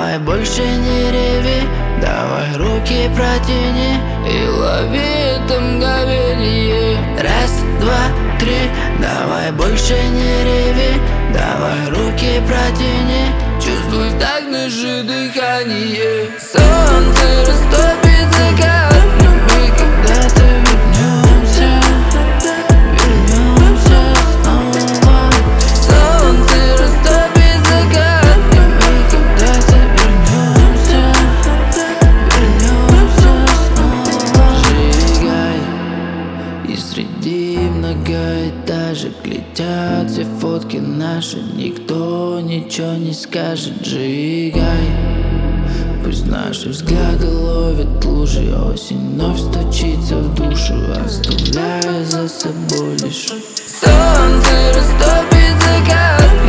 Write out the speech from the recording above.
Давай больше не реви, давай руки протяни и лови это мгновение. Раз, два, три, давай больше не реви, давай руки протяни. Чувствуй в так наше дыхание. Солнце растопит закат, но мы когда-то вернемся, вернемся снова. Солнце растопит закат, и мы когда-то вернемся, вернемся снова. Сжигай, и среди многоэтажек летят все фотки наши. Никто ничего не скажет. Сжигай, пусть наши взгляды ловят лужи. Осень вновь стучится в душу, оставляя за собой лишь солнце растопит закат.